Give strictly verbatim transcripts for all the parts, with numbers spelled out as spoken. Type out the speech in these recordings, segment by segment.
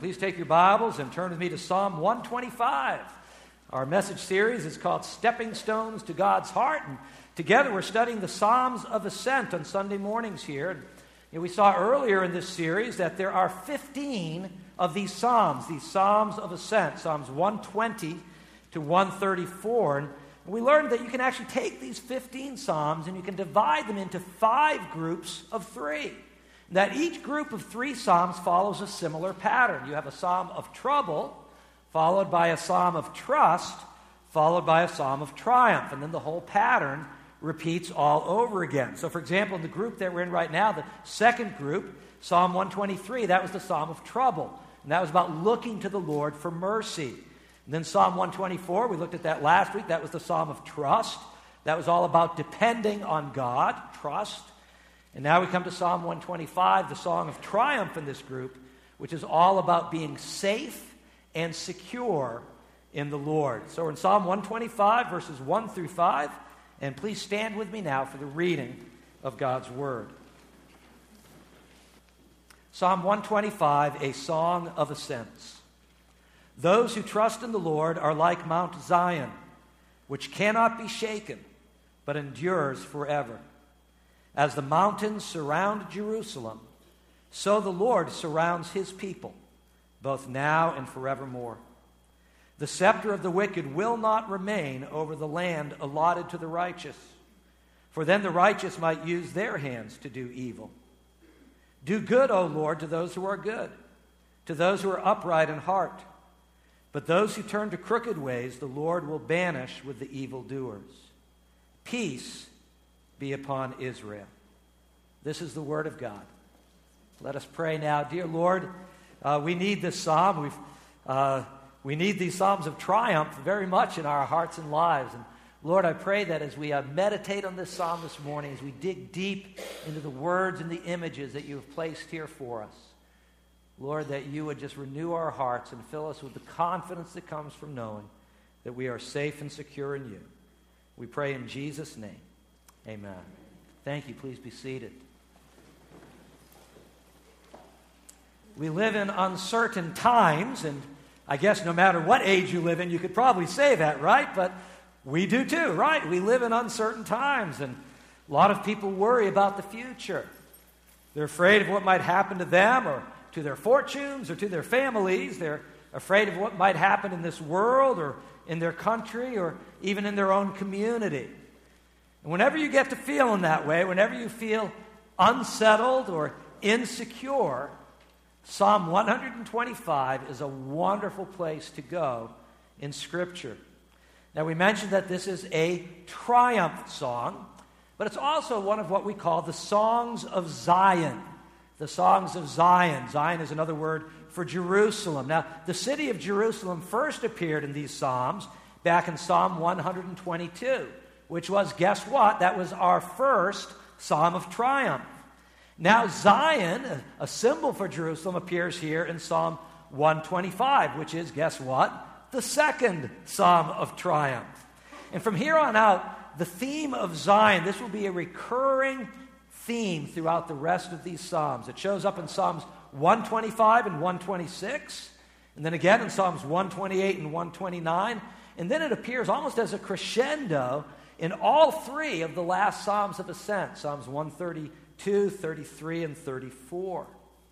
Please take your Bibles and turn with me to Psalm one twenty-five. Our message series is called Stepping Stones to God's Heart, and together we're studying the Psalms of Ascent on Sunday mornings here. And, you know, we saw earlier in this series that there are fifteen of these Psalms, these Psalms of Ascent, Psalms one twenty to one thirty-four. And we learned that you can actually take these fifteen Psalms and you can divide them into five groups of three. That each group of three Psalms follows a similar pattern. You have a Psalm of trouble, followed by a Psalm of trust, followed by a Psalm of triumph. And then the whole pattern repeats all over again. So, for example, in the group that we're in right now, the second group, Psalm one twenty-three, that was the Psalm of trouble. And that was about looking to the Lord for mercy. And then Psalm one twenty-four, we looked at that last week, that was the Psalm of trust. That was all about depending on God, trust. And now we come to Psalm one twenty-five, the song of triumph in this group, which is all about being safe and secure in the Lord. So we're in Psalm one twenty-five, verses one through five, and please stand with me now for the reading of God's Word. Psalm one twenty-five, a song of ascents. Those who trust in the Lord are like Mount Zion, which cannot be shaken, but endures forever. As the mountains surround Jerusalem, so the Lord surrounds his people, both now and forevermore. The scepter of the wicked will not remain over the land allotted to the righteous, for then the righteous might use their hands to do evil. Do good, O Lord, to those who are good, to those who are upright in heart. But those who turn to crooked ways, the Lord will banish with the evildoers. Peace be upon Israel. This is the word of God. Let us pray now. Dear Lord, uh, we need this psalm. We've, uh, we need these psalms of triumph very much in our hearts and lives. And Lord, I pray that as we uh, meditate on this psalm this morning, as we dig deep into the words and the images that you have placed here for us, Lord, that you would just renew our hearts and fill us with the confidence that comes from knowing that we are safe and secure in you. We pray in Jesus' name. Amen. Thank you. Please be seated. We live in uncertain times, and I guess no matter what age you live in, you could probably say that, right? But we do too, right? We live in uncertain times, and a lot of people worry about the future. They're afraid of what might happen to them or to their fortunes or to their families. They're afraid of what might happen in this world or in their country or even in their own community. And whenever you get to feeling that way, whenever you feel unsettled or insecure, Psalm one twenty-five is a wonderful place to go in Scripture. Now, we mentioned that this is a triumph song, but it's also one of what we call the Songs of Zion. The Songs of Zion. Zion is another word for Jerusalem. Now, the city of Jerusalem first appeared in these Psalms back in Psalm one twenty-two. Which was, guess what? That was our first Psalm of Triumph. Now Zion, a symbol for Jerusalem, appears here in Psalm one twenty-five, which is, guess what? The second Psalm of Triumph. And from here on out, the theme of Zion, this will be a recurring theme throughout the rest of these Psalms. It shows up in Psalms one twenty-five and one twenty-six, and then again in Psalms one twenty-eight and one twenty-nine, and then it appears almost as a crescendo in all three of the last Psalms of Ascent, Psalms one thirty-two, thirty-three, and thirty-four.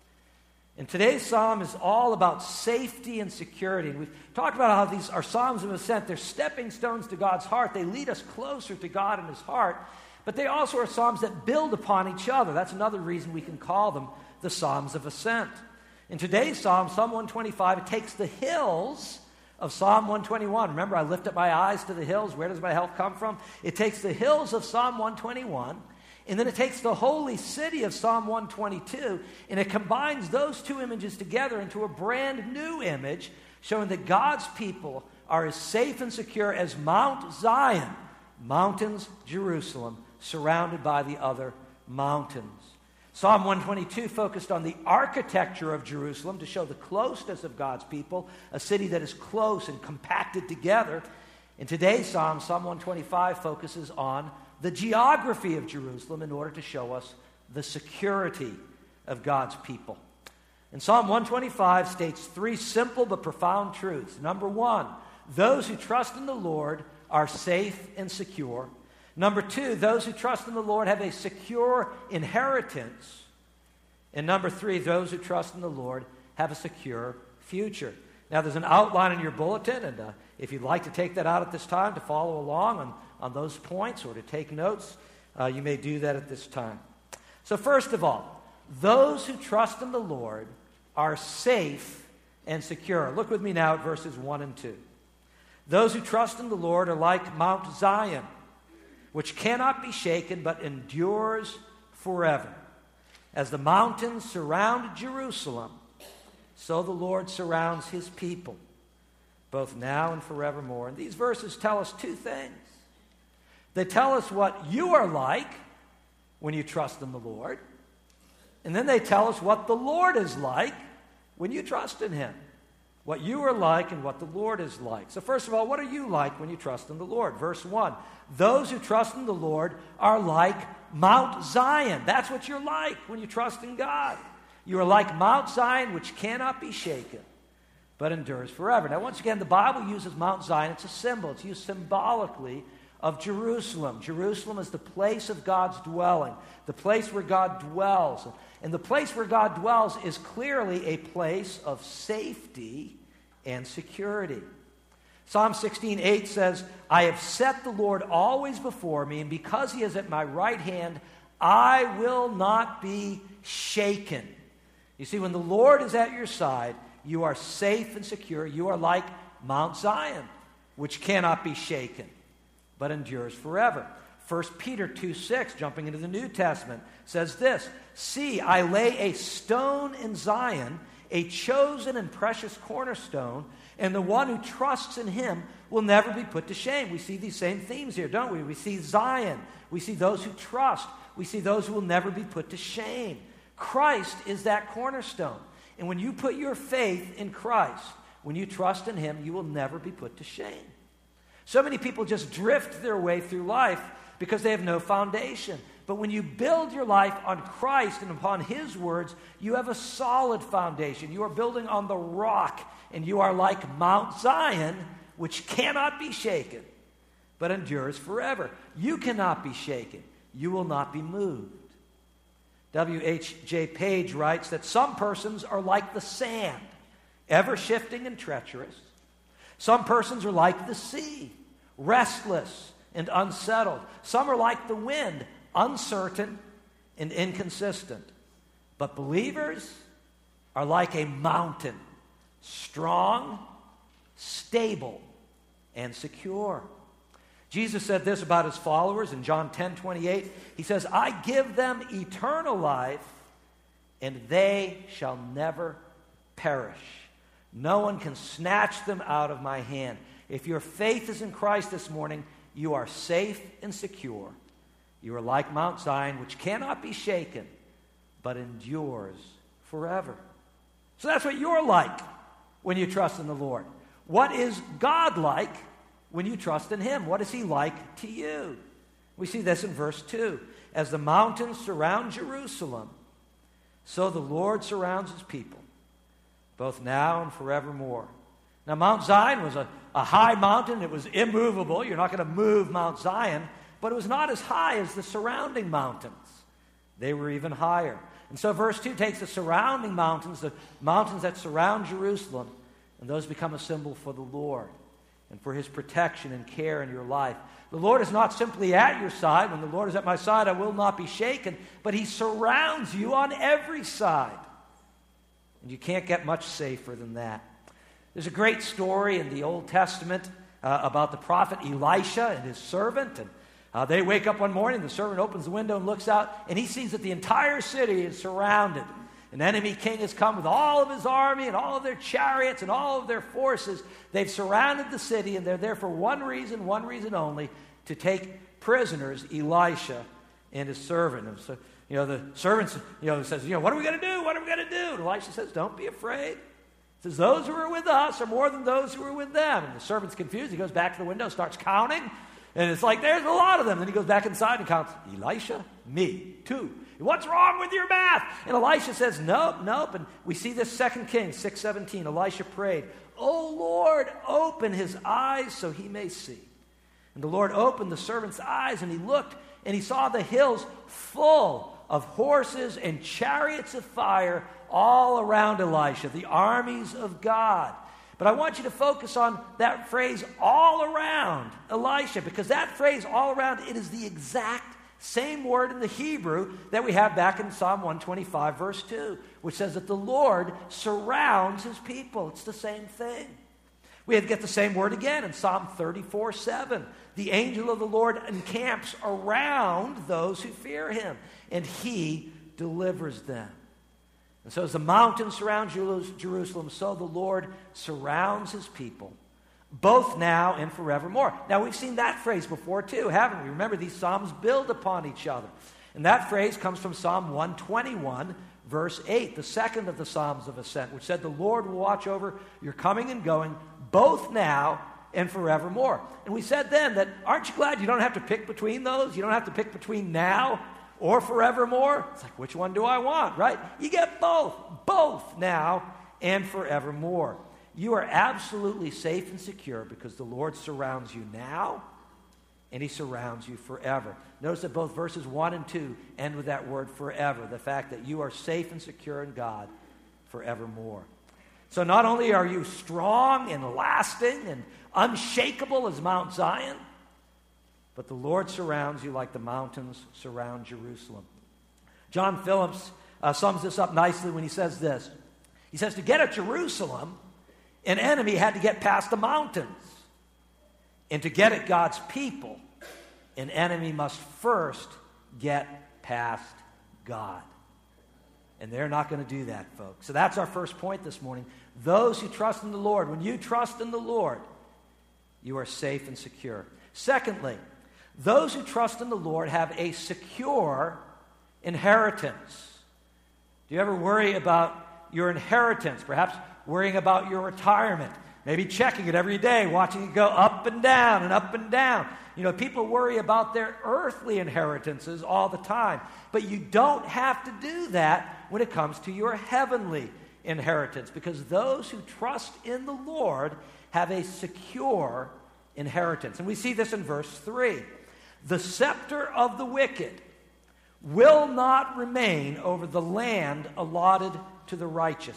And today's psalm is all about safety and security. And we've talked about how these are Psalms of Ascent. They're stepping stones to God's heart. They lead us closer to God and his heart. But they also are psalms that build upon each other. That's another reason we can call them the Psalms of Ascent. In today's psalm, Psalm one twenty-five, it takes the hills of Psalm one twenty-one. Remember, I lift up my eyes to the hills. Where does my help come from? It takes the hills of Psalm one twenty-one, and then it takes the holy city of Psalm one twenty-two, and it combines those two images together into a brand new image, showing that God's people are as safe and secure as Mount Zion, mountains, Jerusalem, surrounded by the other mountains. Psalm one twenty-two focused on the architecture of Jerusalem to show the closeness of God's people, a city that is close and compacted together. In today's Psalm, Psalm one twenty-five focuses on the geography of Jerusalem in order to show us the security of God's people. And Psalm one twenty-five states three simple but profound truths. Number one, those who trust in the Lord are safe and secure. Number two, those who trust in the Lord have a secure inheritance. And number three, those who trust in the Lord have a secure future. Now, there's an outline in your bulletin, and uh, if you'd like to take that out at this time to follow along on, on those points or to take notes, uh, you may do that at this time. So first of all, those who trust in the Lord are safe and secure. Look with me now at verses one and two. Those who trust in the Lord are like Mount Zion, which cannot be shaken but endures forever. As the mountains surround Jerusalem, so the Lord surrounds his people, both now and forevermore. And these verses tell us two things. They tell us what you are like when you trust in the Lord, and then they tell us what the Lord is like when you trust in him. What you are like and what the Lord is like. So first of all, what are you like when you trust in the Lord? Verse one, those who trust in the Lord are like Mount Zion. That's what you're like when you trust in God. You are like Mount Zion, which cannot be shaken, but endures forever. Now, once again, the Bible uses Mount Zion. It's a symbol. It's used symbolically of Jerusalem. Jerusalem is the place of God's dwelling, the place where God dwells. And the place where God dwells is clearly a place of safety and security. Psalm sixteen eight says, I have set the Lord always before me, and because he is at my right hand, I will not be shaken. You see, when the Lord is at your side, you are safe and secure. You are like Mount Zion, which cannot be shaken, but endures forever. First Peter two six, jumping into the New Testament, says this, see, I lay a stone in Zion, a chosen and precious cornerstone, and the one who trusts in him will never be put to shame. We see these same themes here, don't we? We see Zion. We see those who trust. We see those who will never be put to shame. Christ is that cornerstone. And when you put your faith in Christ, when you trust in him, you will never be put to shame. So many people just drift their way through life because they have no foundation. But when you build your life on Christ and upon his words, you have a solid foundation. You are building on the rock, and you are like Mount Zion, which cannot be shaken, but endures forever. You cannot be shaken. You will not be moved. W H J Page writes that some persons are like the sand, ever shifting and treacherous. Some persons are like the sea, restless and unsettled. Some are like the wind, uncertain and inconsistent. But believers are like a mountain, strong, stable, and secure. Jesus said this about his followers in John ten twenty-eight. He says, I give them eternal life, and they shall never perish. No one can snatch them out of my hand. If your faith is in Christ this morning, you are safe and secure. You are like Mount Zion, which cannot be shaken, but endures forever. So that's what you're like when you trust in the Lord. What is God like when you trust in him? What is he like to you? We see this in verse two. As the mountains surround Jerusalem, so the Lord surrounds his people, both now and forevermore. Now, Mount Zion was a, a high mountain. It was immovable. You're not going to move Mount Zion, but it was not as high as the surrounding mountains. They were even higher. And so verse two takes the surrounding mountains, the mountains that surround Jerusalem, and those become a symbol for the Lord and for his protection and care in your life. The Lord is not simply at your side. When the Lord is at my side, I will not be shaken, but he surrounds you on every side. And you can't get much safer than that. There's a great story in the Old Testament uh, about the prophet Elisha and his servant. And uh, they wake up one morning, the servant opens the window and looks out, and he sees that the entire city is surrounded. An enemy king has come with all of his army and all of their chariots and all of their forces. They've surrounded the city, and they're there for one reason, one reason only, to take prisoners Elisha and his servant. And so, you know, the servant, you know, says, you know, what are we going to do? What are we going to do? And Elisha says, don't be afraid. He says, those who are with us are more than those who are with them. And the servant's confused. He goes back to the window, starts counting. And it's like, there's a lot of them. Then he goes back inside and counts, Elisha, me, two. What's wrong with your math? And Elisha says, nope, nope. And we see this Second Kings six seventeen. Elisha prayed, "O Lord, open his eyes so he may see." And the Lord opened the servant's eyes, and he looked, and he saw the hills full of horses and chariots of fire all around Elisha, the armies of God. But I want you to focus on that phrase, all around Elisha, because that phrase, all around, it is the exact same word in the Hebrew that we have back in Psalm one twenty-five, verse two, which says that the Lord surrounds his people. It's the same thing. We get the same word again in Psalm thirty-four, seven. The angel of the Lord encamps around those who fear him, and he delivers them. And so as the mountains surround Jerusalem, so the Lord surrounds his people, both now and forevermore. Now, we've seen that phrase before too, haven't we? Remember, these psalms build upon each other. And that phrase comes from Psalm one twenty-one, verse eight, the second of the Psalms of Ascent, which said, "The Lord will watch over your coming and going, both now and forevermore." And we said then that, aren't you glad you don't have to pick between those? You don't have to pick between now or forevermore. It's like, which one do I want, right? You get both, both now and forevermore. You are absolutely safe and secure because the Lord surrounds you now and he surrounds you forever. Notice that both verses one and two end with that word forever, the fact that you are safe and secure in God forevermore. So not only are you strong and lasting and unshakable as Mount Zion, but the Lord surrounds you like the mountains surround Jerusalem. John Phillips uh, sums this up nicely when he says this. He says, to get at Jerusalem, an enemy had to get past the mountains. And to get at God's people, an enemy must first get past God. And they're not going to do that, folks. So that's our first point this morning. Those who trust in the Lord, when you trust in the Lord, you are safe and secure. Secondly, those who trust in the Lord have a secure inheritance. Do you ever worry about your inheritance? Perhaps worrying about your retirement. Maybe checking it every day, watching it go up and down and up and down. You know, people worry about their earthly inheritances all the time. But you don't have to do that when it comes to your heavenly inheritance, because those who trust in the Lord have a secure inheritance. And we see this in verse three. The scepter of the wicked will not remain over the land allotted to the righteous,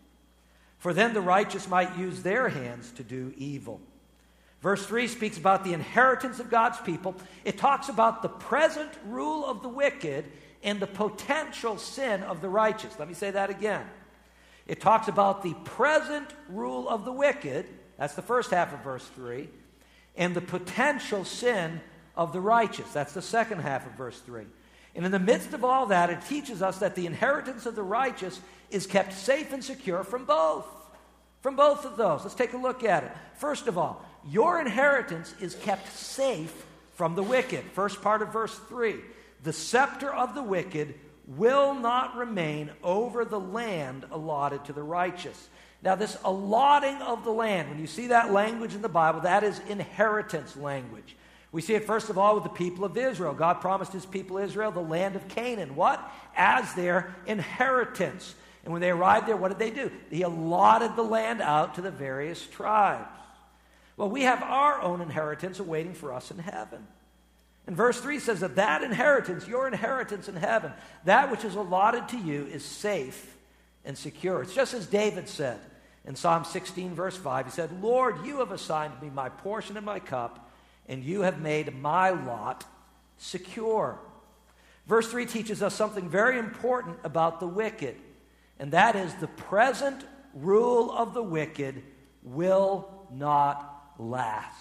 for then the righteous might use their hands to do evil. Verse three speaks about the inheritance of God's people. It talks about the present rule of the wicked and the potential sin of the righteous. Let me say that again. It talks about the present rule of the wicked, that's the first half of verse three, and the potential sin of the righteous, that's the second half of verse three. And in the midst of all that, it teaches us that the inheritance of the righteous is kept safe and secure from both. From both of those. Let's take a look at it. First of all, your inheritance is kept safe from the wicked. First part of verse three. The scepter of the wicked will not remain over the land allotted to the righteous. Now, this allotting of the land, when you see that language in the Bible, that is inheritance language. We see it, first of all, with the people of Israel. God promised his people Israel the land of Canaan. What? As their inheritance. And when they arrived there, what did they do? He allotted the land out to the various tribes. Well, we have our own inheritance awaiting for us in heaven. And verse three says that that inheritance, your inheritance in heaven, that which is allotted to you is safe and secure. It's just as David said in Psalm sixteen, verse five. He said, Lord, you have assigned me my portion and my cup, and you have made my lot secure. Verse three teaches us something very important about the wicked, and that is the present rule of the wicked will not last.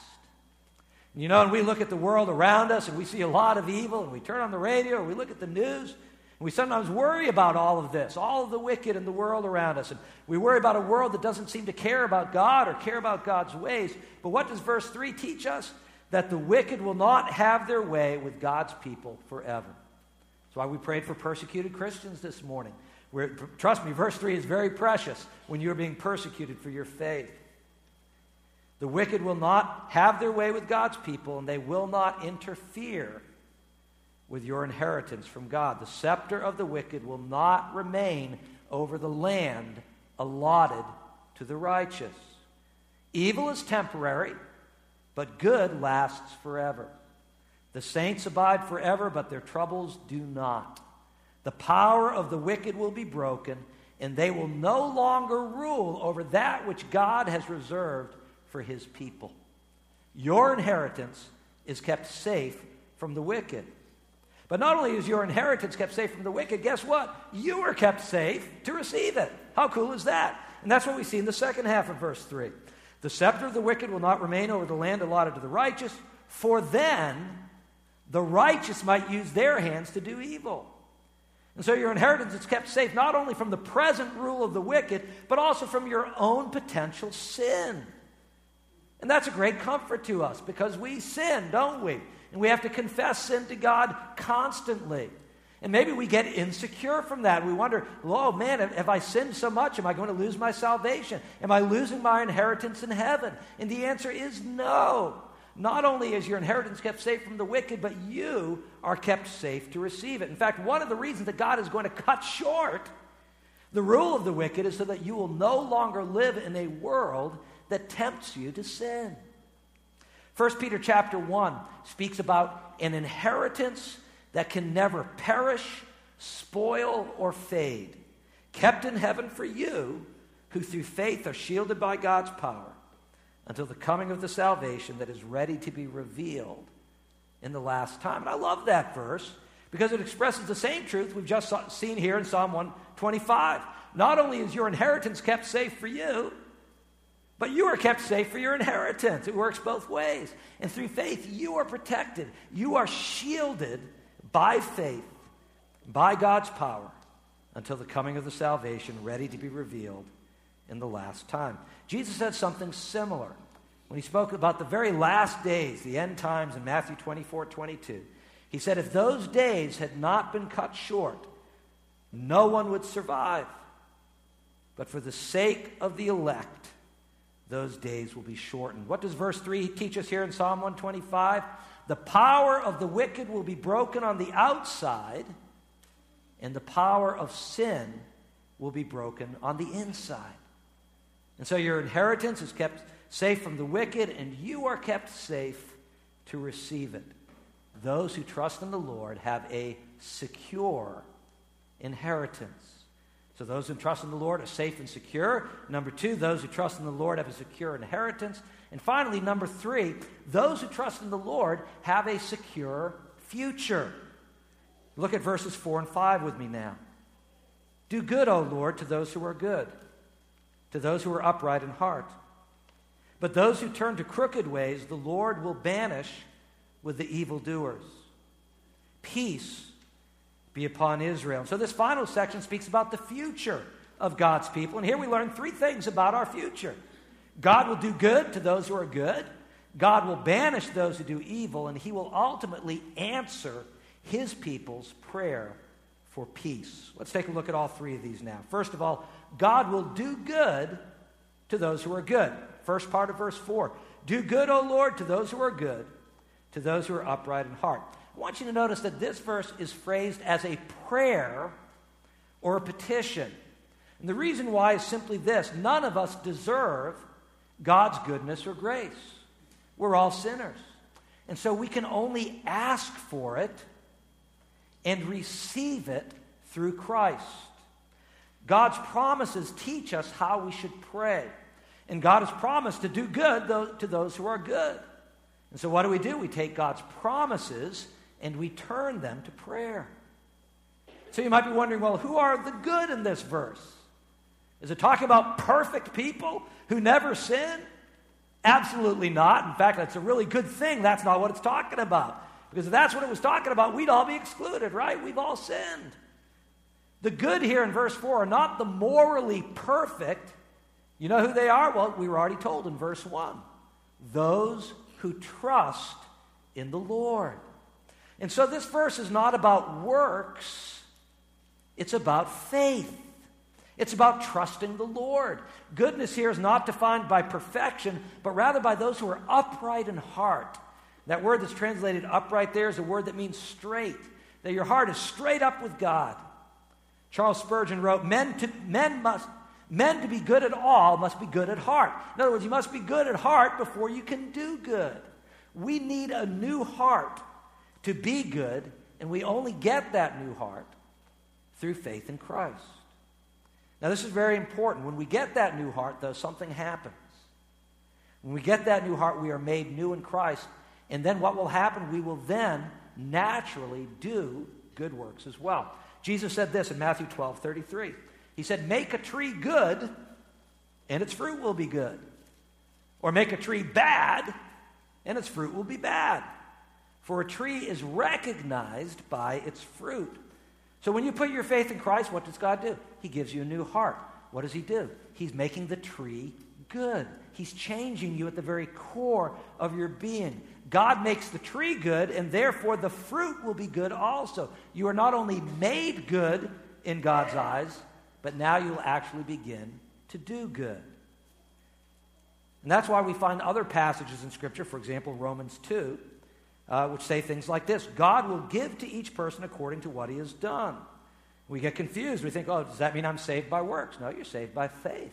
You know, and we look at the world around us and we see a lot of evil, and we turn on the radio or we look at the news, and we sometimes worry about all of this, all of the wicked in the world around us. And we worry about a world that doesn't seem to care about God or care about God's ways. But what does verse three teach us? That the wicked will not have their way with God's people forever. That's why we prayed for persecuted Christians this morning. We're, trust me, verse three is very precious when you're being persecuted for your faith. The wicked will not have their way with God's people, and they will not interfere with your inheritance from God. The scepter of the wicked will not remain over the land allotted to the righteous. Evil is temporary, but good lasts forever. The saints abide forever, but their troubles do not. The power of the wicked will be broken, and they will no longer rule over that which God has reserved for his people. Your inheritance is kept safe from the wicked. But not only is your inheritance kept safe from the wicked, guess what? You are kept safe to receive it. How cool is that? And that's what we see in the second half of verse three. The scepter of the wicked will not remain over the land allotted to the righteous, for then the righteous might use their hands to do evil. And so your inheritance is kept safe not only from the present rule of the wicked, but also from your own potential sin. And that's a great comfort to us because we sin, don't we? And we have to confess sin to God constantly. And maybe we get insecure from that. We wonder, oh man, have I sinned so much? Am I going to lose my salvation? Am I losing my inheritance in heaven? And the answer is no. Not only is your inheritance kept safe from the wicked, but you are kept safe to receive it. In fact, one of the reasons that God is going to cut short the rule of the wicked is so that you will no longer live in a world that tempts you to sin. First Peter chapter one speaks about an inheritance that can never perish, spoil, or fade, kept in heaven for you, who through faith are shielded by God's power, until the coming of the salvation that is ready to be revealed in the last time. And I love that verse because it expresses the same truth we've just seen here in Psalm one twenty-five. Not only is your inheritance kept safe for you, but you are kept safe for your inheritance. It works both ways. And through faith, you are protected. You are shielded by faith, by God's power, until the coming of the salvation ready to be revealed in the last time. Jesus said something similar when he spoke about the very last days, the end times, in Matthew twenty-four twenty-two. He said, if those days had not been cut short, no one would survive. But for the sake of the elect, those days will be shortened. What does verse three teach us here in Psalm one twenty-five? The power of the wicked will be broken on the outside, and the power of sin will be broken on the inside. And so your inheritance is kept safe from the wicked, and you are kept safe to receive it. Those who trust in the Lord have a secure inheritance. So those who trust in the Lord are safe and secure. Number two, those who trust in the Lord have a secure inheritance. And finally, number three, those who trust in the Lord have a secure future. Look at verses four and five with me now. Do good, O Lord, to those who are good, to those who are upright in heart. But those who turn to crooked ways, the Lord will banish with the evildoers. Peace be upon Israel. So this final section speaks about the future of God's people. And here we learn three things about our future. God will do good to those who are good. God will banish those who do evil. And he will ultimately answer his people's prayer for peace. Let's take a look at all three of these now. First of all, God will do good to those who are good. First part of verse four. Do good, O Lord, to those who are good, to those who are upright in heart. I want you to notice that this verse is phrased as a prayer or a petition. And the reason why is simply this. None of us deserve God's goodness or grace. We're all sinners. And so we can only ask for it and receive it through Christ. God's promises teach us how we should pray. And God has promised to do good to those who are good. And so what do we do? We take God's promises and we turn them to prayer. So you might be wondering, well, who are the good in this verse? Is it talking about perfect people who never sin? Absolutely not. In fact, that's a really good thing. That's not what it's talking about. Because if that's what it was talking about, we'd all be excluded, right? We've all sinned. The good here in verse four are not the morally perfect. You know who they are? Well, we were already told in verse one. Those who trust in the Lord. And so this verse is not about works. It's about faith. It's about trusting the Lord. Goodness here is not defined by perfection, but rather by those who are upright in heart. That word that's translated upright there is a word that means straight, that your heart is straight up with God. Charles Spurgeon wrote, men to, men must, men to be good at all must be good at heart. In other words, you must be good at heart before you can do good. We need a new heart to be good, and we only get that new heart through faith in Christ. Now, this is very important. When we get that new heart, though, something happens. When we get that new heart, we are made new in Christ. And then what will happen? We will then naturally do good works as well. Jesus said this in Matthew twelve thirty-three. He said, make a tree good, and its fruit will be good. Or make a tree bad, and its fruit will be bad. For a tree is recognized by its fruit. So when you put your faith in Christ, what does God do? He gives you a new heart. What does he do? He's making the tree good. He's changing you at the very core of your being. God makes the tree good, and therefore the fruit will be good also. You are not only made good in God's eyes, but now you'll actually begin to do good. And that's why we find other passages in Scripture, for example, Romans two, uh, which say things like this: God will give to each person according to what he has done. We get confused. We think, oh, does that mean I'm saved by works? No, you're saved by faith.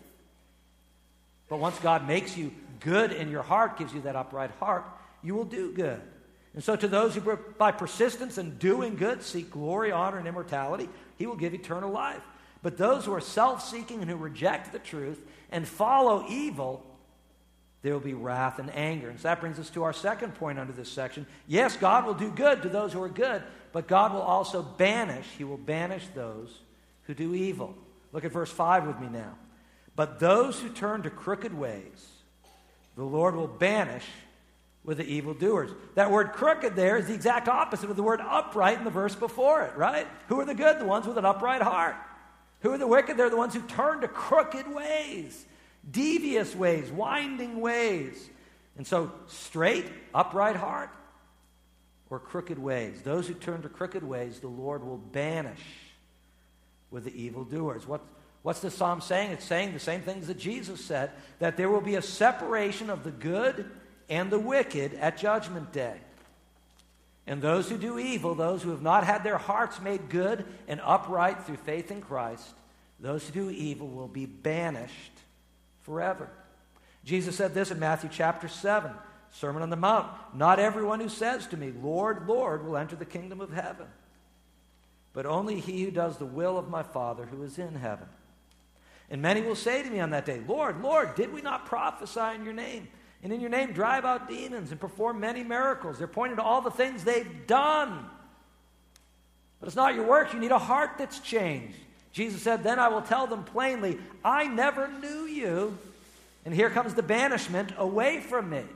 But once God makes you good in your heart, gives you that upright heart, you will do good. And so to those who, by persistence and doing good, seek glory, honor, and immortality, he will give eternal life. But those who are self-seeking and who reject the truth and follow evil, there will be wrath and anger. And so that brings us to our second point under this section. Yes, God will do good to those who are good, but God will also banish, he will banish those who do evil. Look at verse five with me now. But those who turn to crooked ways, the Lord will banish with the evildoers. That word crooked there is the exact opposite of the word upright in the verse before it, right? Who are the good? The ones with an upright heart. Who are the wicked? They're the ones who turn to crooked ways, devious ways, winding ways. And so straight, upright heart, or crooked ways. Those who turn to crooked ways, the Lord will banish with the evildoers. What, what's the psalm saying? It's saying the same things that Jesus said, that there will be a separation of the good and the wicked at Judgment Day. And those who do evil, those who have not had their hearts made good and upright through faith in Christ, those who do evil will be banished forever. Jesus said this in Matthew chapter seven, Sermon on the Mount. Not everyone who says to me, Lord, Lord, will enter the kingdom of heaven, but only he who does the will of my Father who is in heaven. And many will say to me on that day, Lord, Lord, did we not prophesy in your name? And in your name drive out demons and perform many miracles. They're pointing to all the things they've done. But it's not your works. You need a heart that's changed. Jesus said, then I will tell them plainly, I never knew you. And here comes the banishment away from me,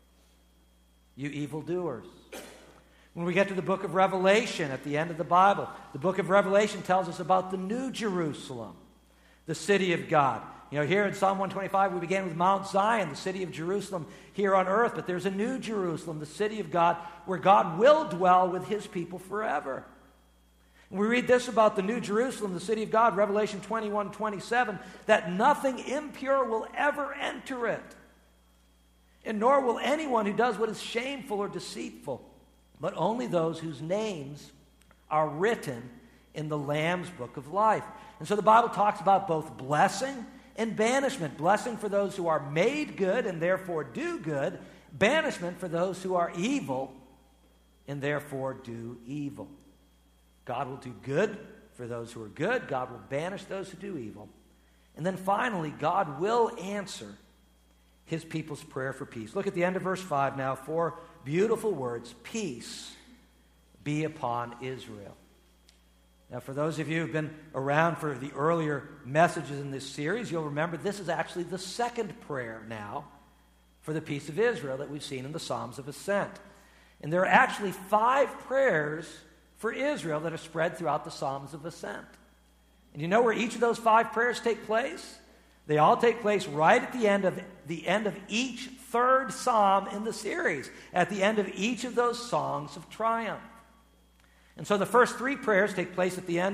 you evildoers. When we get to the book of Revelation at the end of the Bible, the book of Revelation tells us about the New Jerusalem, the city of God. You know, here in Psalm one twenty-five, we began with Mount Zion, the city of Jerusalem here on earth. But there's a new Jerusalem, the city of God, where God will dwell with his people forever. And we read this about the new Jerusalem, the city of God, Revelation twenty-one twenty-seven, that nothing impure will ever enter it. And nor will anyone who does what is shameful or deceitful, but only those whose names are written in the Lamb's book of life. And so the Bible talks about both blessing and banishment. Blessing for those who are made good and therefore do good. Banishment for those who are evil and therefore do evil. God will do good for those who are good. God will banish those who do evil. And then finally, God will answer his people's prayer for peace. Look at the end of verse five now. Four beautiful words. Peace be upon Israel. Now, for those of you who've been around for the earlier messages in this series, you'll remember this is actually the second prayer now for the peace of Israel that we've seen in the Psalms of Ascent. And there are actually five prayers for Israel that are spread throughout the Psalms of Ascent. And you know where each of those five prayers take place? They all take place right at the end of the end of each third psalm in the series, at the end of each of those songs of triumph. And so the first three prayers take place at the end of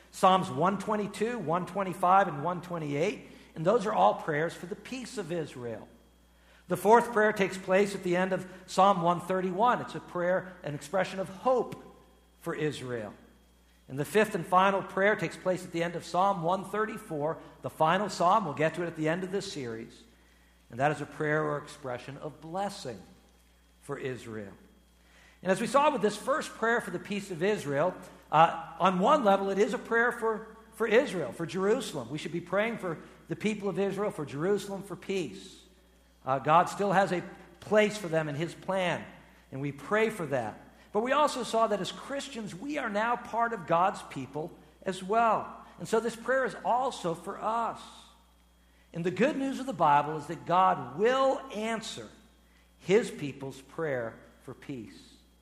Psalms one twenty-two, one twenty-five, and one twenty-eight, and those are all prayers for the peace of Israel. The fourth prayer takes place at the end of Psalm one thirty-one. It's a prayer, an expression of hope for Israel. And the fifth and final prayer takes place at the end of Psalm one thirty-four, the final psalm. We'll get to it at the end of this series. And that is a prayer or expression of blessing for Israel. And as we saw with this first prayer for the peace of Israel, uh, on one level it is a prayer for, for Israel, for Jerusalem. We should be praying for the people of Israel, for Jerusalem, for peace. Uh, God still has a place for them in His plan, and we pray for that. But we also saw that as Christians, we are now part of God's people as well. And so this prayer is also for us. And the good news of the Bible is that God will answer His people's prayer for peace.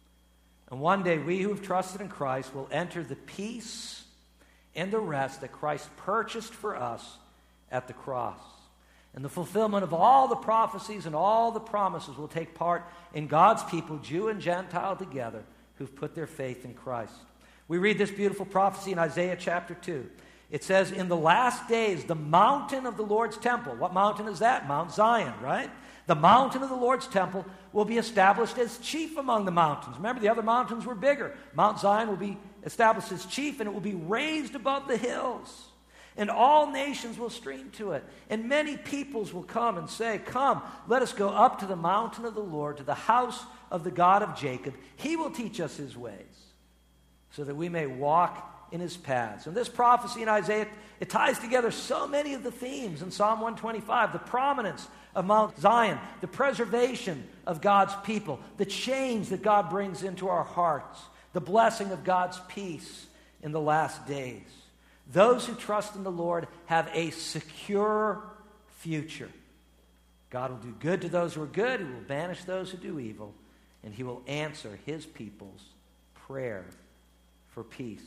And one day we who have trusted in Christ will enter the peace and the rest that Christ purchased for us at the cross. And the fulfillment of all the prophecies and all the promises will take part in God's people, Jew and Gentile together, who've put their faith in Christ. We read this beautiful prophecy in Isaiah chapter two. It says, in the last days, the mountain of the Lord's temple. What mountain is that? Mount Zion, right? The mountain of the Lord's temple will be established as chief among the mountains. Remember, the other mountains were bigger. Mount Zion will be established as chief, and it will be raised above the hills. And all nations will stream to it. And many peoples will come and say, come, let us go up to the mountain of the Lord, to the house of the God of Jacob. He will teach us His ways, so that we may walk in His paths. And this prophecy in Isaiah, it ties together so many of the themes in Psalm one twenty-five. The prominence of Mount Zion, the preservation of God's people, the change that God brings into our hearts, the blessing of God's peace in the last days. Those who trust in the Lord have a secure future. God will do good to those who are good. He will banish those who do evil. And He will answer His people's prayer for peace.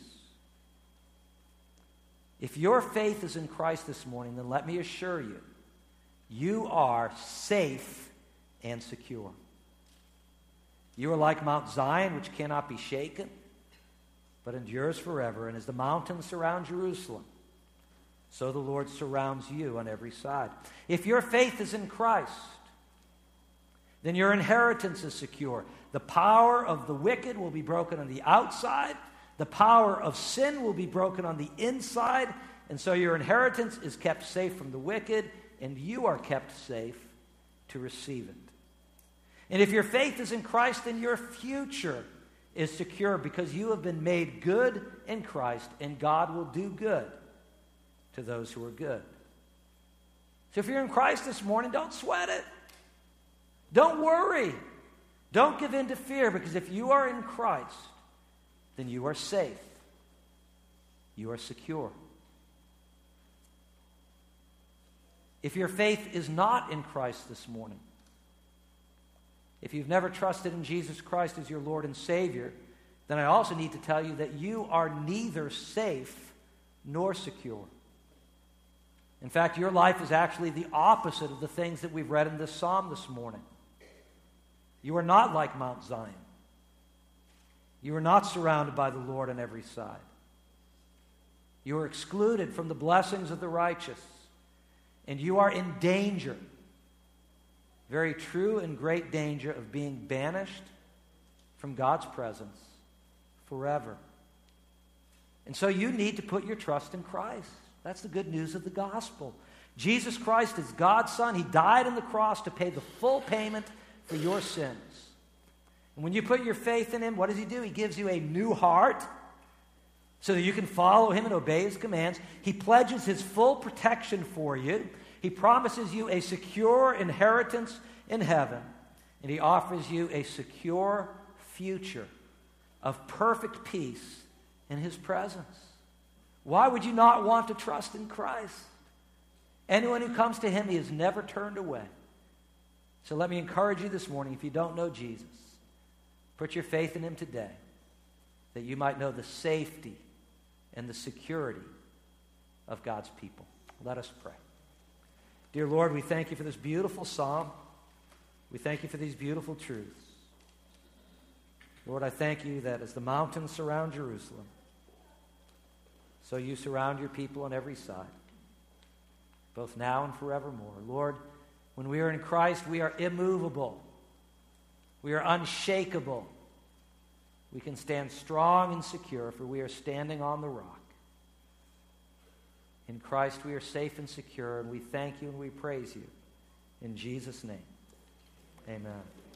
If your faith is in Christ this morning, then let me assure you, you are safe and secure. You are like Mount Zion, which cannot be shaken, but endures forever. And as the mountains surround Jerusalem, so the Lord surrounds you on every side. If your faith is in Christ, then your inheritance is secure. The power of the wicked will be broken on the outside. The power of sin will be broken on the inside. And so your inheritance is kept safe from the wicked, and you are kept safe to receive it. And if your faith is in Christ, then your future is secure, because you have been made good in Christ, and God will do good to those who are good. So if you're in Christ this morning, don't sweat it. Don't worry. Don't give in to fear, because if you are in Christ, then you are safe. You are secure. If your faith is not in Christ this morning, if you've never trusted in Jesus Christ as your Lord and Savior, then I also need to tell you that you are neither safe nor secure. In fact, your life is actually the opposite of the things that we've read in this psalm this morning. You are not like Mount Zion. You are not surrounded by the Lord on every side. You are excluded from the blessings of the righteous, and you are in danger, very true and great danger, of being banished from God's presence forever. And so you need to put your trust in Christ. That's the good news of the gospel. Jesus Christ is God's Son. He died on the cross to pay the full payment for your sins. And when you put your faith in Him, what does He do? He gives you a new heart so that you can follow Him and obey His commands. He pledges His full protection for you. He promises you a secure inheritance in heaven. And He offers you a secure future of perfect peace in His presence. Why would you not want to trust in Christ? Anyone who comes to Him, He has never turned away. So let me encourage you this morning, if you don't know Jesus, put your faith in Him today, that you might know the safety and the security of God's people. Let us pray. Dear Lord, we thank You for this beautiful psalm. We thank You for these beautiful truths. Lord, I thank You that as the mountains surround Jerusalem, So you surround your people on every side, both now and forevermore. Lord, when we are in Christ, we are immovable. We are unshakable. We can stand strong and secure, for we are standing on the rock. In Christ we are safe and secure, and we thank you and we praise you. In Jesus' name, amen.